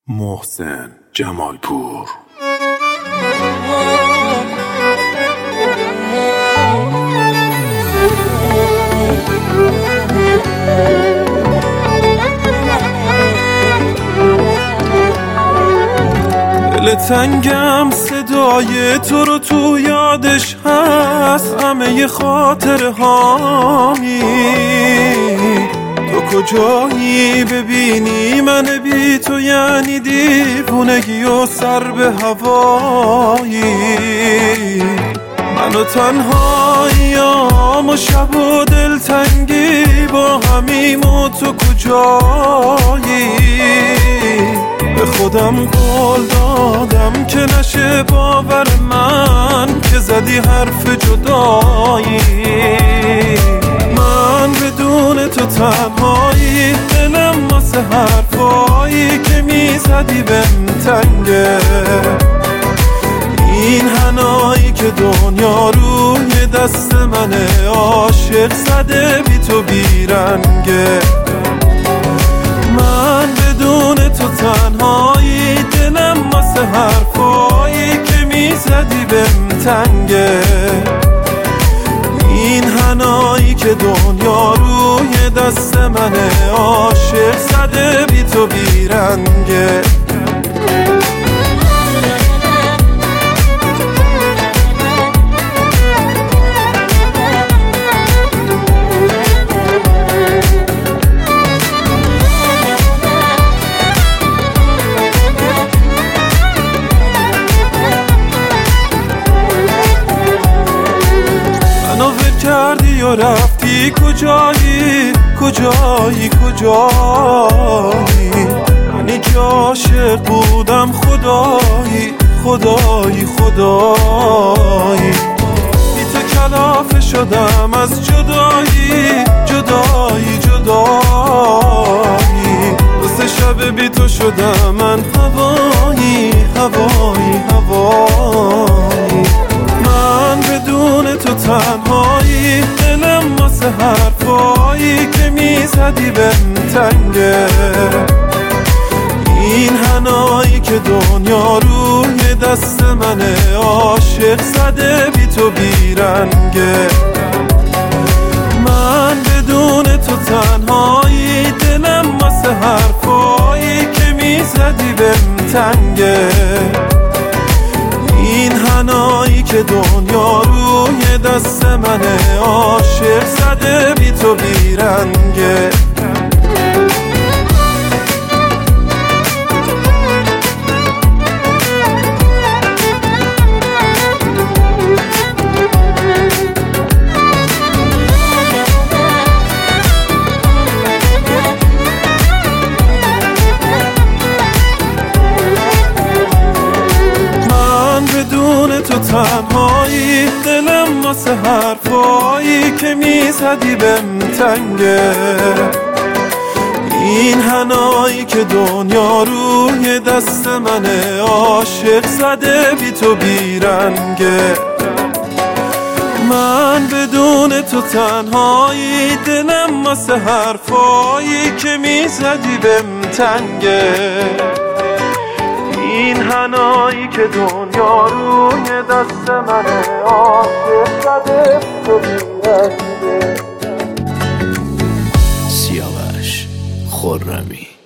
محسن جمالپور. دل تنگم صدای تو رو تو یادش هست، همه خاطره هامی. تو کجایی ببینی من بی تو یعنی دیوونگی و سر به هوایی. من و تنهاییام و شب و دلتنگی با همیم و تو کجایی. به خودم قول دادم که نشه باور من که زدی حرف جدایی. من بدون تو تنهایی، دلم واسه حرفایی که میزدی بهم تنگه. این حنایی که دنیا روی دست منه، عاشق زده بی تو بیرنگه. من بدون تو تنهایی، دلم واسه حرفایی که میزدی بهم تنگه. این حنایی که دنیا روی دست منه، عاشق زده بی تو بیرنگه. کردی و رفتی کجایی کجایی کجایی. منی که عاشق بودم خدایی خدایی خدایی. بی تو کلافه شدم از جدایی جدایی جدایی. واسه شب بی تو شدم من هوایی هوایی هوایی. من بدون تو تنهایی، دلم واسه حرفایی که میزدی بهم تنگه. این حنایی که دنیا روی دست منه، عاشق زده بی تو بیرنگه. من بدون تو تنهایی، دلم واسه حرفایی که میزدی بهم تنگه. این حنایی که دنیا روی دست منه، عاشق زده بی تو بیرنگه. تو تنهایی، دلم واسه حرفایی که میزدی بهم تنگه. این حنایی که دنیا روی دست منه، عاشق زده بی تو بیرنگه. من بدون تو تنهایی، دلم واسه حرفایی که میزدی بهم تنگه. این حنایی که دنیا روی دست منه، عاشق زده تو بیرنگه. سیاوش خرمی.